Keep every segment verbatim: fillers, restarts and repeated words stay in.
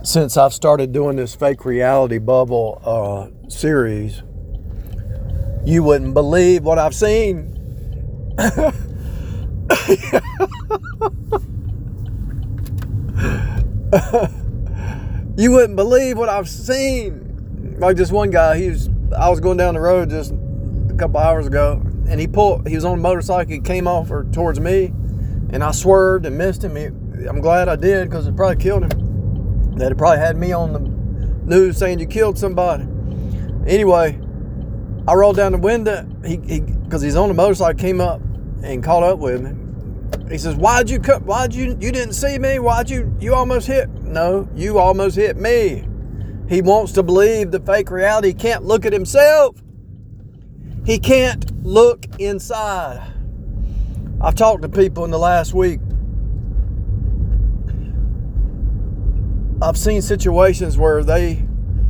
since I've started doing this fake reality bubble uh, series, you wouldn't believe what I've seen. You wouldn't believe what I've seen. Like this one guy, he was, I was going down the road just a couple hours ago, and he pulled, he was on a motorcycle, he came off or towards me, and I swerved and missed him. He, I'm glad I did, because it probably killed him. That it probably had me on the news saying you killed somebody. Anyway, I rolled down the window, he, he, because he's on the motorcycle, came up and caught up with me. He says, why'd you cut, why'd you, you didn't see me? Why'd you, you almost hit? No, you almost hit me. He wants to believe the fake reality. He can't look at himself. He can't look inside. I've talked to people in the last week. I've seen situations where they,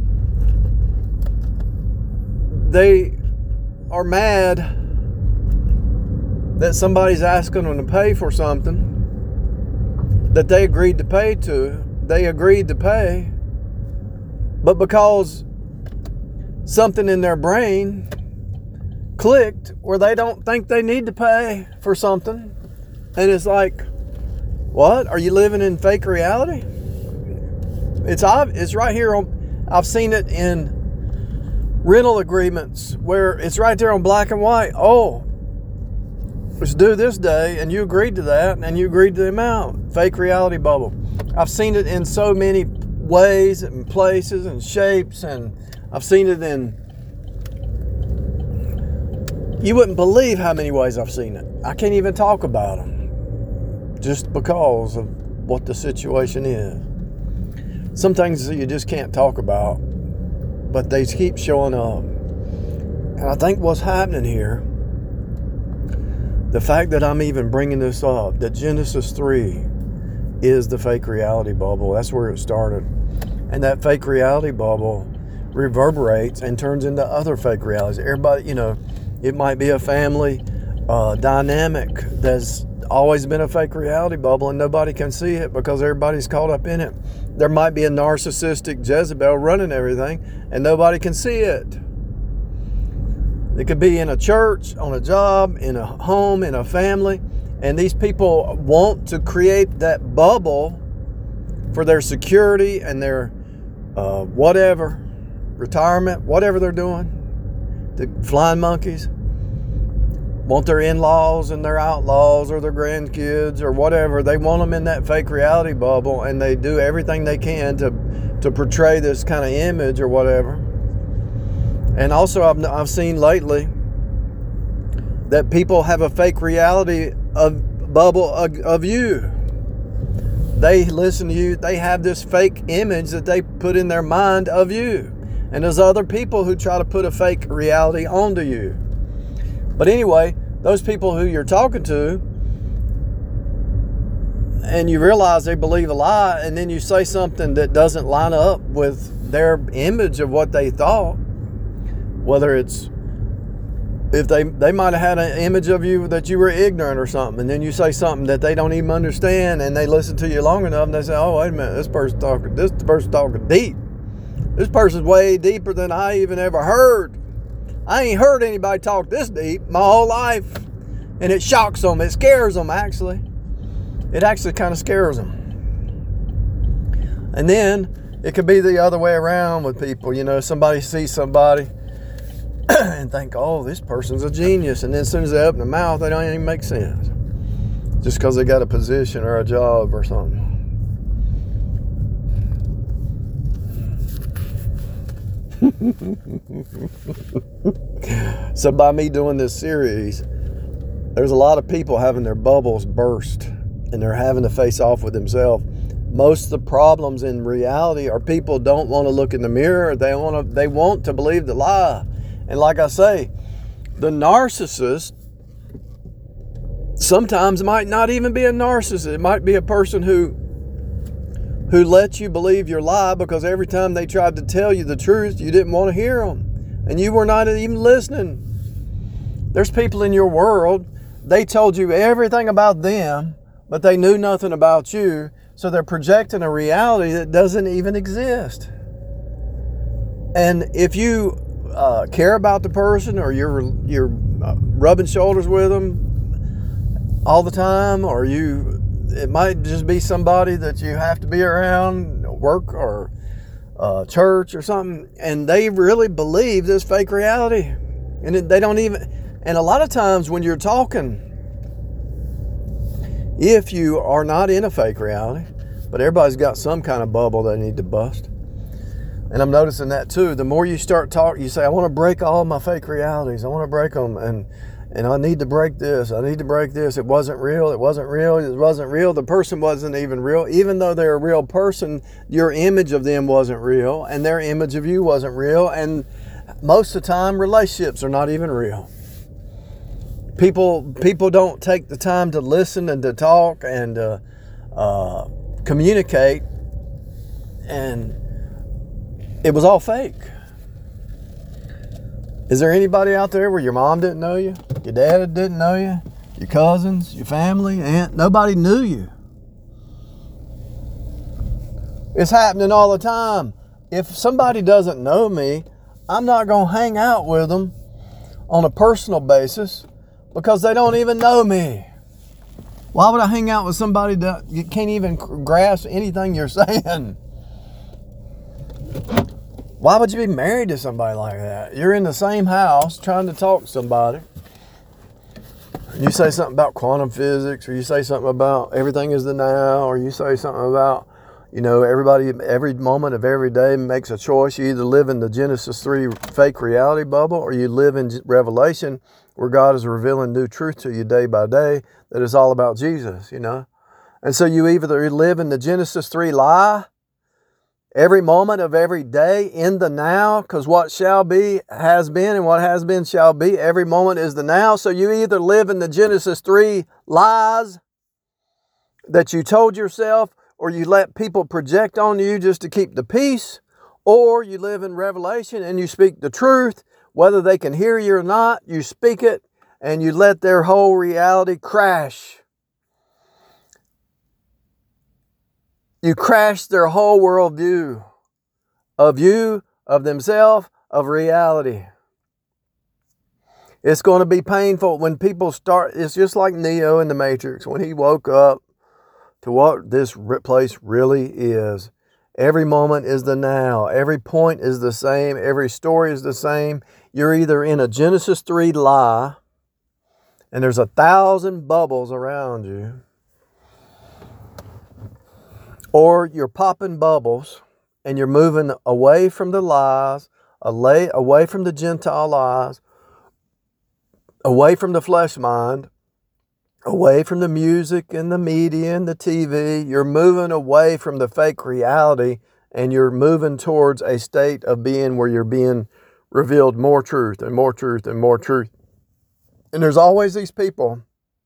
they are mad that somebody's asking them to pay for something that they agreed to pay to. They agreed to pay, but because something in their brain clicked where they don't think they need to pay for something, and it's like, what? Are you living in fake reality? It's it's right here on. I've seen it in rental agreements where it's right there on black and white. Oh, it's due this day, and you agreed to that, and you agreed to the amount. Fake reality bubble. I've seen it in so many ways and places and shapes, and I've seen it in, you wouldn't believe how many ways I've seen it. I can't even talk about them just because of what the situation is. Some things you just can't talk about, but they keep showing up. And I think what's happening here, the fact that I'm even bringing this up, that Genesis three is the fake reality bubble. That's where it started. And that fake reality bubble reverberates and turns into other fake realities. Everybody, you know, it might be a family uh, dynamic that's always been a fake reality bubble and nobody can see it because everybody's caught up in it. There might be a narcissistic Jezebel running everything and nobody can see it. It could be in a church, on a job, in a home, in a family. And these people want to create that bubble for their security and their uh, whatever, retirement, whatever they're doing. The flying monkeys want their in-laws and their outlaws or their grandkids or whatever. They want them in that fake reality bubble, and they do everything they can to, to portray this kind of image or whatever. And also I've, I've seen lately that people have a fake reality of bubble of, of you. They listen to you. They have this fake image that they put in their mind of you. And there's other people who try to put a fake reality onto you. But anyway, those people who you're talking to, and you realize they believe a lie, and then you say something that doesn't line up with their image of what they thought, whether it's, if they, they might have had an image of you that you were ignorant or something, and then you say something that they don't even understand, and they listen to you long enough, and they say, oh, wait a minute, this person's talking, this person's talking deep. This person's way deeper than I even ever heard. I ain't heard anybody talk this deep my whole life. And it shocks them. It scares them, actually. It actually kind of scares them. And then it could be the other way around with people. You know, somebody sees somebody and think, oh, this person's a genius. And then as soon as they open their mouth, they don't even make sense. Just because they got a position or a job or something. So by me doing this series, there's a lot of people having their bubbles burst and they're having to face off with themselves. Most of the problems in reality are people don't want to look in the mirror. They want to, they want to believe the lie. And like I say, the narcissist sometimes might not even be a narcissist. It might be a person who who lets you believe your lie because every time they tried to tell you the truth, you didn't want to hear them. And you were not even listening. There's people in your world, they told you everything about them, but they knew nothing about you. So they're projecting a reality that doesn't even exist. And if you uh, care about the person, or you're you're uh, rubbing shoulders with them all the time, or you, it might just be somebody that you have to be around, work or uh, church or something, and they really believe this fake reality, and it, they don't even. And a lot of times when you're talking, if you are not in a fake reality, but everybody's got some kind of bubble they need to bust. And I'm noticing that too. The more you start talking, you say, I want to break all my fake realities. I want to break them. And, and I need to break this. I need to break this. It wasn't real. It wasn't real. It wasn't real. The person wasn't even real. Even though they're a real person, your image of them wasn't real. And their image of you wasn't real. And most of the time, relationships are not even real. People, people don't take the time to listen and to talk and uh, uh, communicate. And it was all fake. Is there anybody out there where your mom didn't know you? Your dad didn't know you? Your cousins? Your family? Aunt? Nobody knew you. It's happening all the time. If somebody doesn't know me, I'm not going to hang out with them on a personal basis because they don't even know me. Why would I hang out with somebody that you can't even grasp anything you're saying? Why would you be married to somebody like that? You're in the same house trying to talk to somebody. You say something about quantum physics, or you say something about everything is the now, or you say something about, you know, everybody, every moment of every day makes a choice. You either live in the Genesis three fake reality bubble, or you live in Revelation where God is revealing new truth to you day by day that is all about Jesus, you know. And so you either live in the Genesis three lie, every moment of every day in the now, because what shall be has been, and what has been shall be. Every moment is the now. So you either live in the Genesis three lies that you told yourself, or you let people project on you just to keep the peace, or you live in Revelation and you speak the truth, whether they can hear you or not. You speak it and you let their whole reality crash. You crash their whole worldview of you, of themselves, of reality. It's going to be painful when people start. It's just like Neo in the Matrix when he woke up to what this place really is. Every moment is the now. Every point is the same. Every story is the same. You're either in a Genesis three lie, and there's a thousand bubbles around you, or you're popping bubbles and you're moving away from the lies, away, away from the Gentile lies, away from the flesh mind, away from the music and the media and the T V. You're moving away from the fake reality, and you're moving towards a state of being where you're being revealed more truth and more truth and more truth. And there's always these people,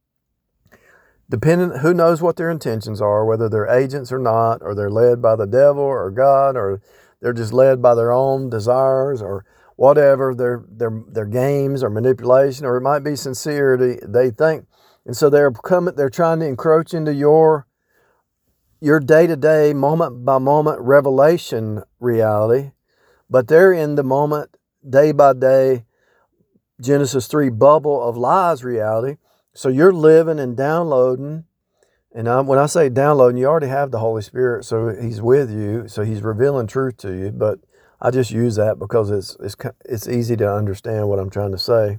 depending, who knows what their intentions are, whether they're agents or not, or they're led by the devil or God, or they're just led by their own desires or whatever, their their their games or manipulation, or it might be sincerity, they think. And so they're coming, they're trying to encroach into your your day-to-day, moment-by-moment revelation reality, but they're in the moment, day-by-day, Genesis three bubble of lies reality. So you're living and downloading, and I, when I say downloading, you already have the Holy Spirit, so He's with you, so He's revealing truth to you. But I just use that because it's it's it's easy to understand what I'm trying to say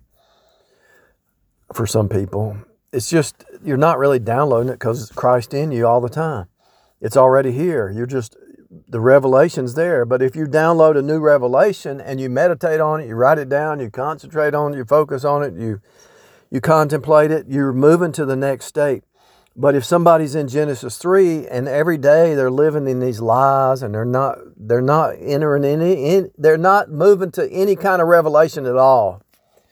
for some people. It's just you're not really downloading it because it's Christ in you all the time. It's already here. You're just, the revelation's there. But if you download a new revelation and you meditate on it, you write it down, you concentrate on it, you focus on it, you you contemplate it, you're moving to the next state. But if somebody's in Genesis three and every day they're living in these lies and they're not they're not entering any in, they're not moving to any kind of revelation at all.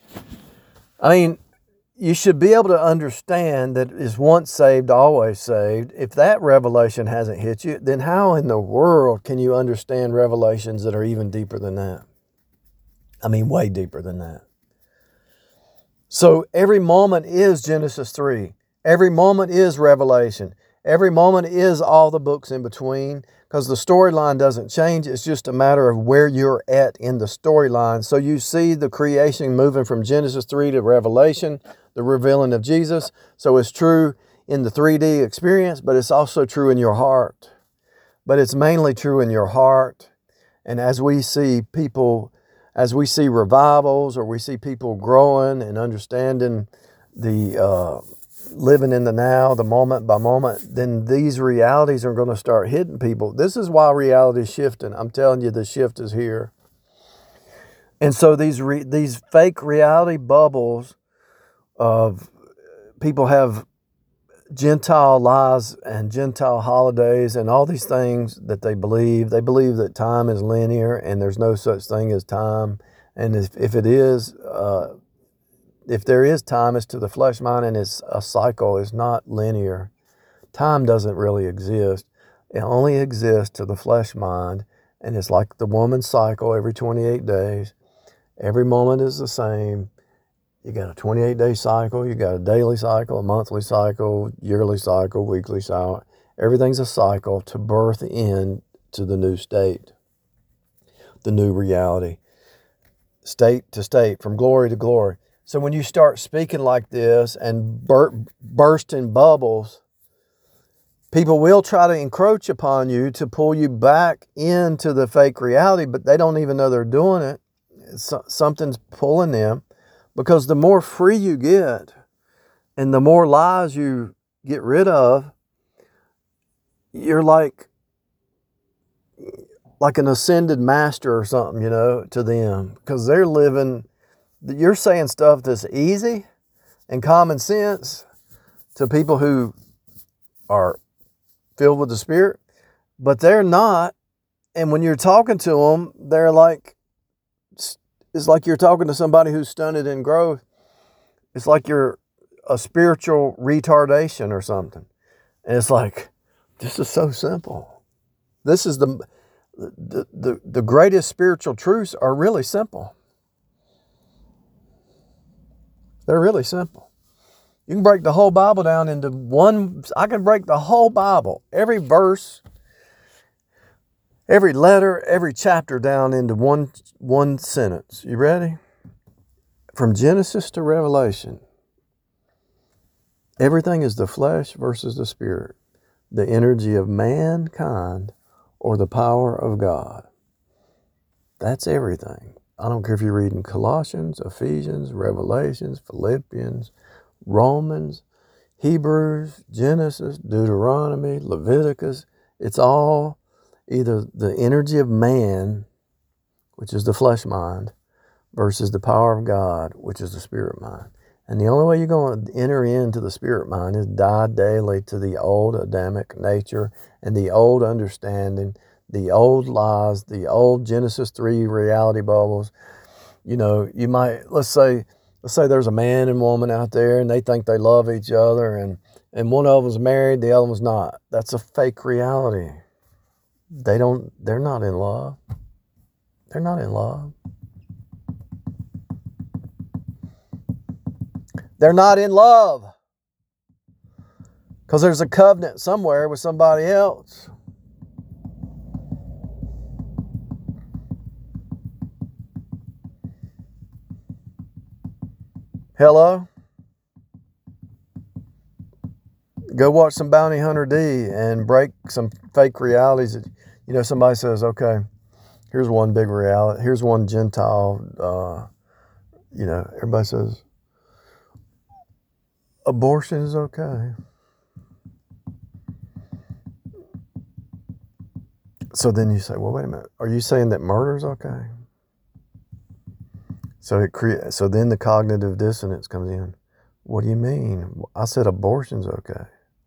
I mean, you should be able to understand that is once saved, always saved. If that revelation hasn't hit you, then how in the world can you understand revelations that are even deeper than that? I mean, way deeper than that. So every moment is Genesis three. Every moment is revelation. Every moment is all the books in between, because the storyline doesn't change. It's just a matter of where you're at in the storyline. So you see the creation moving from Genesis three to Revelation, the revealing of Jesus. So it's true in the three D experience, but it's also true in your heart. But it's mainly true in your heart. And as we see people, as we see revivals, or we see people growing and understanding the uh, living in the now, the moment by moment, then these realities are going to start hitting people. This is why reality is shifting. I'm telling you, the shift is here. And so these re- these fake reality bubbles of people have Gentile lies and Gentile holidays and all these things that they believe. They believe that time is linear and there's no such thing as time. And if, if it is, uh, if there is time, it's to the flesh mind, and it's a cycle. It's not linear. Time doesn't really exist. It only exists to the flesh mind, and it's like the woman's cycle every twenty-eight days. Every moment is the same. You got a twenty-eight day cycle, you got a daily cycle, a monthly cycle, yearly cycle, weekly cycle. Everything's a cycle to birth in to the new state, the new reality, state to state, from glory to glory. So when you start speaking like this and bur- bursting bubbles, people will try to encroach upon you to pull you back into the fake reality, but they don't even know they're doing it. It's, something's pulling them, because the more free you get and the more lies you get rid of, you're like, like an ascended master or something, you know, to them, because they're living. You're saying stuff that's easy and common sense to people who are filled with the Spirit, but they're not. And when you're talking to them, they're like, it's like you're talking to somebody who's stunted in growth. It's like you're a spiritual retardation or something. And it's like, this is so simple. This is the, the, the, the greatest spiritual truths are really simple. They're really simple. You can break the whole Bible down into one. I can break the whole Bible, every verse, every letter, every chapter down into one, one sentence. You ready? From Genesis to Revelation, everything is the flesh versus the spirit, the energy of mankind or the power of God. That's everything. I don't care if you're reading Colossians, Ephesians, Revelations, Philippians, Romans, Hebrews, Genesis, Deuteronomy, Leviticus. It's all either the energy of man, which is the flesh mind, versus the power of God, which is the spirit mind. And the only way you're going to enter into the spirit mind is die daily to the old Adamic nature and the old understanding, the old lies, the old Genesis three reality bubbles. You know, you might, let's say, let's say there's a man and woman out there and they think they love each other, and, and one of them's married, the other one's not. That's a fake reality. They don't, they're not in love. They're not in love. They're not in love. Because there's a covenant somewhere with somebody else. Hello? Go watch some Bounty Hunter D and break some fake realities. You know, somebody says, okay, here's one big reality. Here's one Gentile, uh, you know, everybody says, abortion is okay. So then you say, well, wait a minute. Are you saying that murder is okay? So it crea- So then the cognitive dissonance comes in. What do you mean? I said abortion's okay.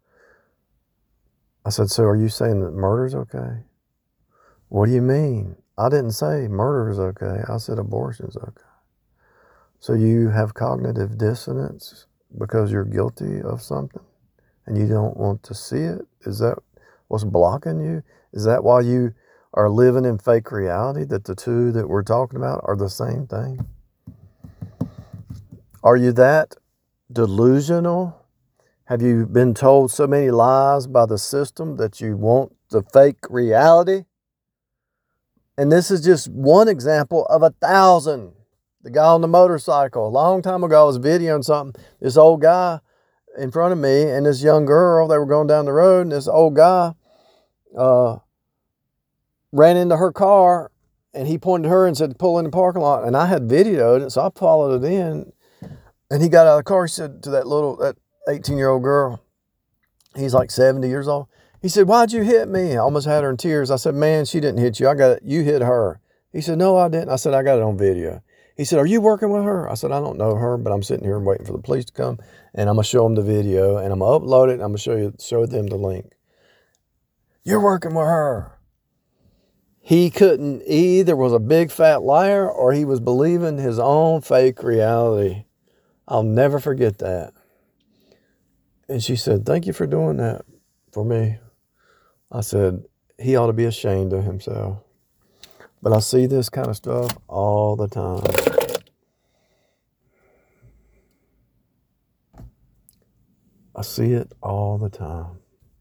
I said, so are you saying that murder's okay? What do you mean? I didn't say murder is okay. I said abortion's okay. So you have cognitive dissonance because you're guilty of something and you don't want to see it? Is that what's blocking you? Is that why you are living in fake reality, that the two that we're talking about are the same thing? Are you that delusional? Have you been told so many lies by the system that you want the fake reality? And this is just one example of a thousand. The guy on the motorcycle, a long time ago, I was videoing something. This old guy in front of me and this young girl, they were going down the road, and this old guy uh, ran into her car, and he pointed at her and said, pull in the parking lot. And I had videoed it, so I followed it in. And he got out of the car, he said to that little, that eighteen-year-old girl, he's like seventy years old. He said, why'd you hit me? I almost had her in tears. I said, man, she didn't hit you. I got it. You hit her. He said, no, I didn't. I said, I got it on video. He said, are you working with her? I said, I don't know her, but I'm sitting here waiting for the police to come, and I'm going to show them the video, and I'm going to upload it, and I'm going to show you, show them the link. You're working with her. He couldn't, he either was a big fat liar or he was believing his own fake reality. I'll never forget that. And she said, thank you for doing that for me. I said, he ought to be ashamed of himself. But I see this kind of stuff all the time. I see it all the time.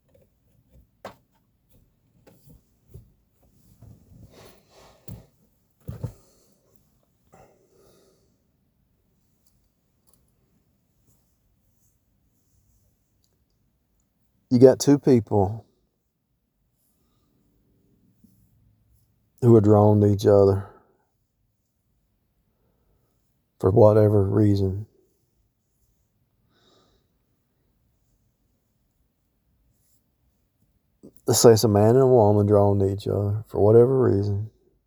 You got two people who are drawn to each other for whatever reason. Let's say it's a man and a woman drawn to each other for whatever reason.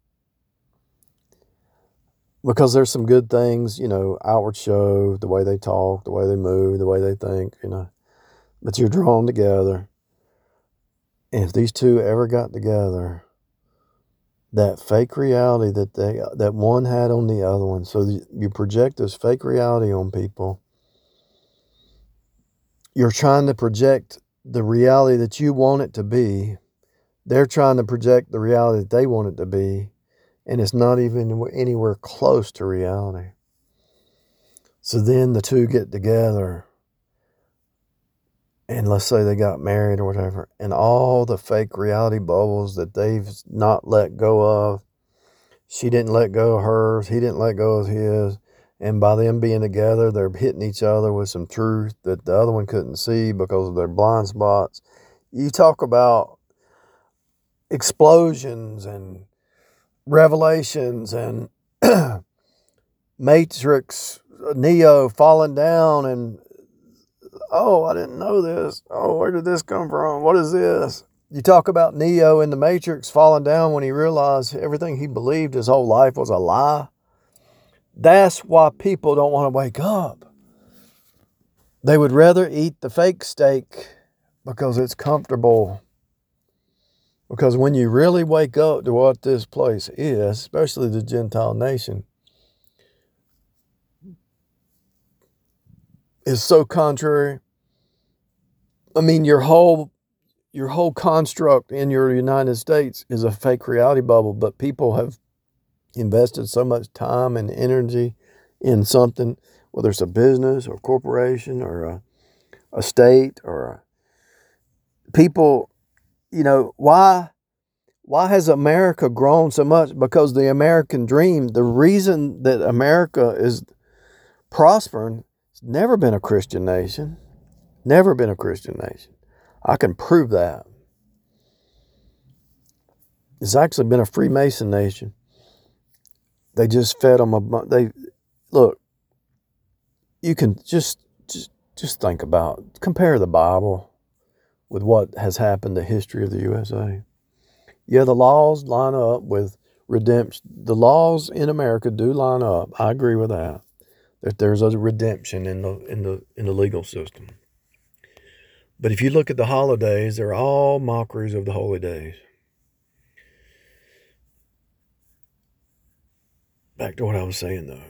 Because there's some good things, you know, outward show, the way they talk, the way they move, the way they think, you know. But you're drawn together. And if these two ever got together, that fake reality that they that one had on the other one, so you project this fake reality on people. You're trying to project the reality that you want it to be. They're trying to project the reality that they want it to be. And it's not even anywhere close to reality. So then the two get together. And let's say they got married or whatever, and all the fake reality bubbles that they've not let go of, she didn't let go of hers, he didn't let go of his, and by them being together, they're hitting each other with some truth that the other one couldn't see because of their blind spots. You talk about explosions and revelations and Matrix, Neo falling down and oh, I didn't know this. Oh, where did this come from? What is this? You talk about Neo in the Matrix falling down when he realized everything he believed his whole life was a lie. That's why people don't want to wake up. They would rather eat the fake steak because it's comfortable. Because when you really wake up to what this place is, especially the Gentile nation, is so contrary. I mean, your whole your whole construct in your United States is a fake reality bubble, but people have invested so much time and energy in something, whether it's a business or a corporation or a, a state or a, people, you know, why why has America grown so much? Because the American dream, the reason that America is prospering, it's never been a Christian nation. Never been a Christian nation. I can prove that. It's actually been a Freemason nation. They just fed them a they look. You can just just just think about compare the Bible with what has happened to the history of the U S A. Yeah, the laws line up with redemption. The laws in America do line up. I agree with that. That there's a redemption in the in the in the legal system. But if you look at the holidays, they're all mockeries of the holy days. Back to what I was saying, though.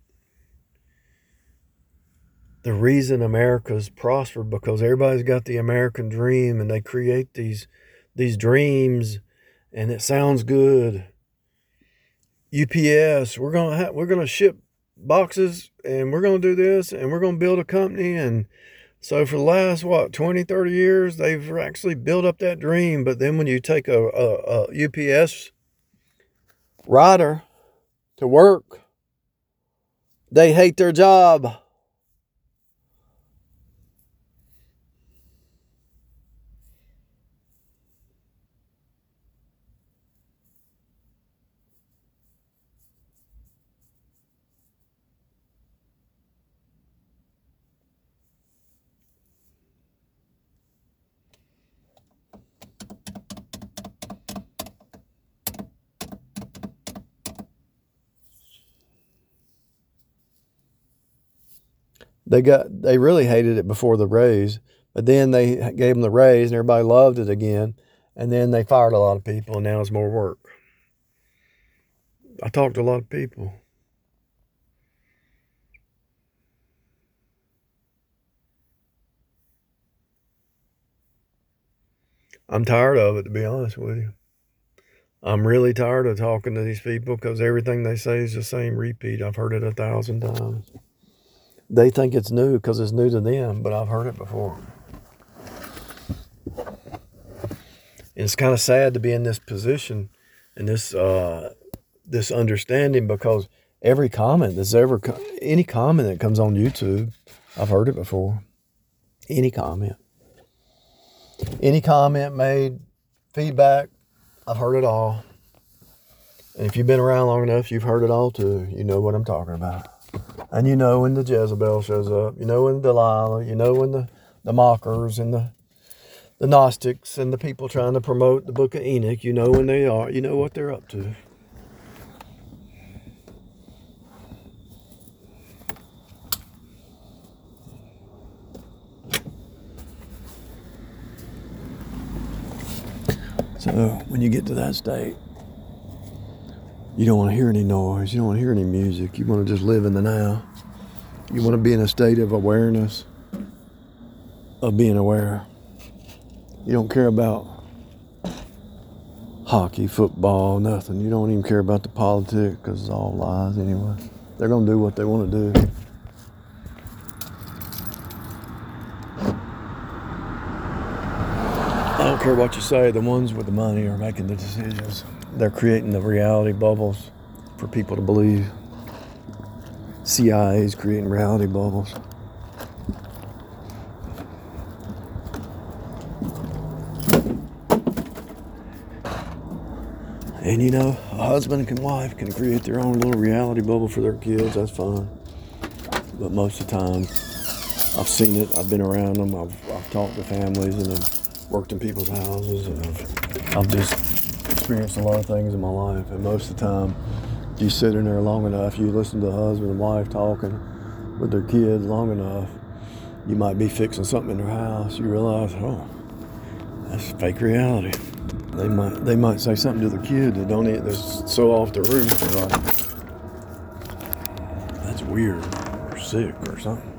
The reason America's prospered because everybody's got the American dream, and they create these these dreams, and it sounds good. U P S, we're gonna ha- we're gonna ship boxes, and we're gonna do this, and we're gonna build a company, and So for the last, what, twenty, thirty years, they've actually built up that dream. But then when you take a, a, a U P S rider to work, they hate their job. They got they really hated it before the raise, but then they gave them the raise and everybody loved it again, and then they fired a lot of people and now it's more work. I talked to a lot of people. I'm tired of it, to be honest with you. I'm really tired of talking to these people because everything they say is the same repeat. I've heard it a thousand times. They think it's new because it's new to them, but I've heard it before. It's kind of sad to be in this position and this uh, this understanding, because every comment that's ever, any comment that comes on YouTube, I've heard it before. Any comment. Any comment made, feedback, I've heard it all. And if you've been around long enough, you've heard it all too. You know what I'm talking about. And you know when the Jezebel shows up. You know when the Delilah. You know when the, the mockers and the, the Gnostics and the people trying to promote the book of Enoch. You know when they are. You know what they're up to. So when you get to that state, you don't want to hear any noise. You don't want to hear any music. You want to just live in the now. You want to be in a state of awareness, of being aware. You don't care about hockey, football, nothing. You don't even care about the politics because it's all lies anyway. They're going to do what they want to do. I don't care what you say. The ones with the money are making the decisions. They're creating the reality bubbles for people to believe. C I A is creating reality bubbles. And you know, a husband and wife can create their own little reality bubble for their kids. That's fine. But most of the time, I've seen it. I've been around them. I've, I've talked to families and I've worked in people's houses. And I've, I've just experienced a lot of things in my life. And most of the time, you sit in there long enough, you listen to the husband and wife talking with their kids long enough, you might be fixing something in their house. You realize, oh, that's fake reality. They might they might say something to their kid that don't eat, that's so off the roof. They're like, that's weird or sick or something.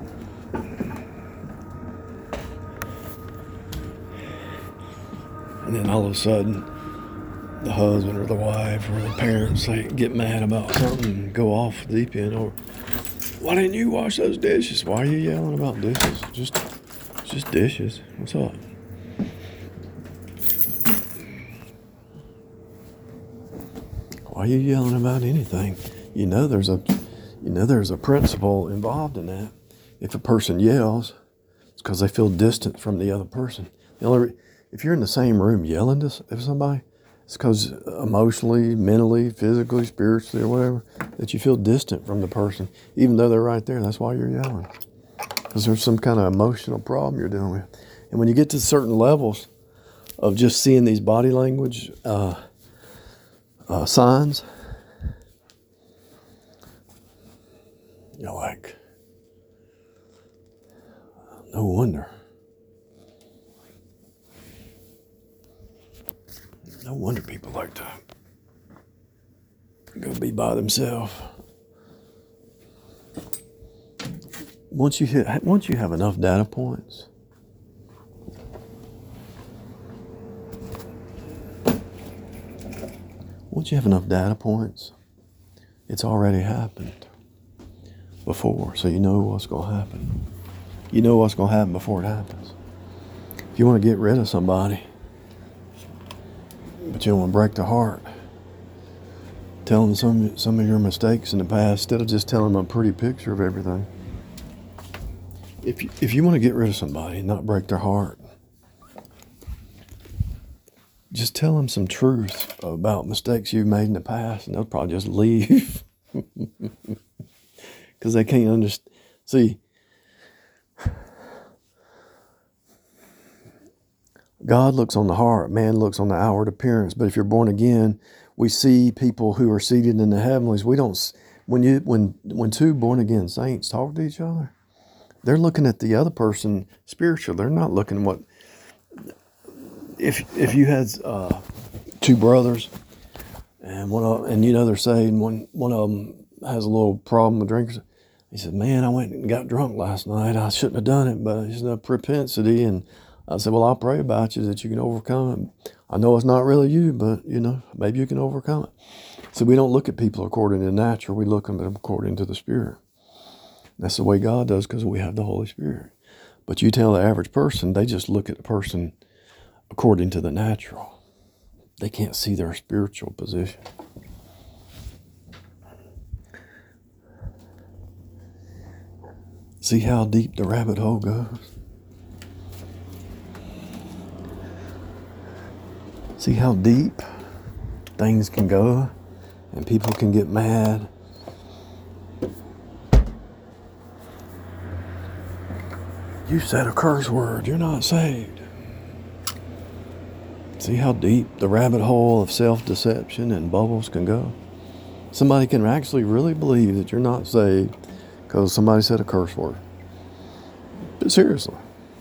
And then all of a sudden, the husband or the wife or the parents say, get mad about something and go off the deep end. Or, why didn't you wash those dishes? Why are you yelling about dishes? Just, just dishes. What's up? Why are you yelling about anything? You know there's a, you know there's a principle involved in that. If a person yells, it's because they feel distant from the other person. The only, if you're in the same room yelling to somebody, it's because emotionally, mentally, physically, spiritually, or whatever, that you feel distant from the person, even though they're right there. That's why you're yelling. Because there's some kind of emotional problem you're dealing with. And when you get to certain levels of just seeing these body language uh, uh, signs, you're like, no wonder. No wonder people like to go be by themselves. Once you hit, once you have enough data points, once you have enough data points, it's already happened before, so you know what's going to happen. You know what's going to happen before it happens. If you want to get rid of somebody, but you don't want to break their heart, tell them some, some of your mistakes in the past instead of just telling them a pretty picture of everything. If you, if you want to get rid of somebody and not break their heart, just tell them some truth about mistakes you've made in the past, and they'll probably just leave. Because they can't understand. See, God looks on the heart, man looks on the outward appearance. But if you're born again, we see people who are seated in the heavenlies. We don't, when you when when two born again saints talk to each other, they're looking at the other person spiritual. They're not looking what. If if you had uh, two brothers, and one of, and you know they're saved, and one one of them has a little problem with drinkers. He said, "Man, I went and got drunk last night. I shouldn't have done it, but it's a propensity." And I said, "Well, I'll pray about you that you can overcome it. I know it's not really you, but you know maybe you can overcome it." So we don't look at people according to the natural. We look at them according to the Spirit. That's the way God does, because we have the Holy Spirit. But you tell the average person, they just look at the person according to the natural. They can't see their spiritual position. See how deep the rabbit hole goes? See how deep things can go, and people can get mad. You said a curse word, you're not saved. See how deep the rabbit hole of self-deception and bubbles can go? Somebody can actually really believe that you're not saved because somebody said a curse word. But seriously,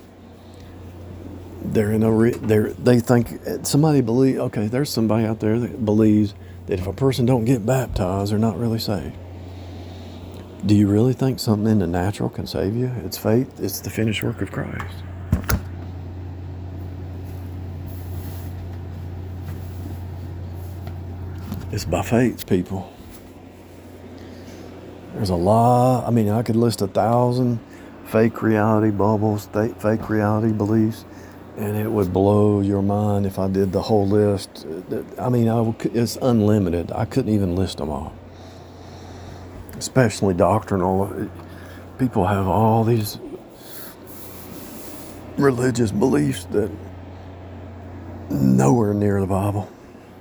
they're in a re- they're, they think somebody believe. Okay, there's somebody out there that believes that if a person don't get baptized, they're not really saved. Do you really think something in the natural can save you? It's faith. It's the finished work of Christ. It's by faith, people. There's a lot. I mean, I could list a thousand fake reality bubbles, fake reality beliefs, and it would blow your mind if I did the whole list. I mean, I would, it's unlimited. I couldn't even list them all. Especially doctrinal. People have all these religious beliefs that nowhere near the Bible.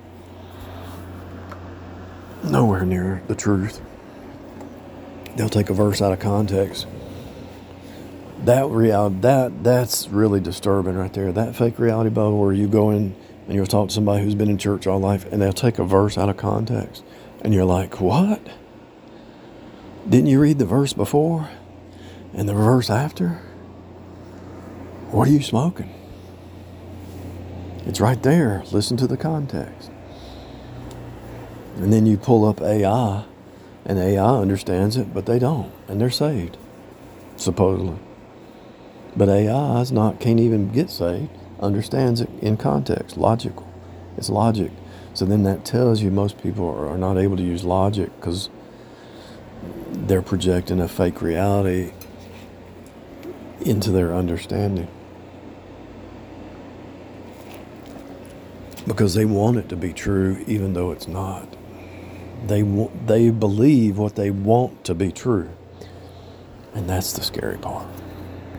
Nowhere near the truth. They'll take a verse out of context. That reality, that that's really disturbing right there. That fake reality bubble where you go in and you'll talk to somebody who's been in church all life, and they'll take a verse out of context, and you're like, what? Didn't you read the verse before and the verse after? What are you smoking? It's right there. Listen to the context. And then you pull up A I, and A I understands it, but they don't, and they're saved, supposedly. But A I is not, can't even get saved, understands it in context, logical. It's logic. So then that tells you most people are not able to use logic because they're projecting a fake reality into their understanding. Because they want it to be true even though it's not. They they believe what they want to be true. And that's the scary part.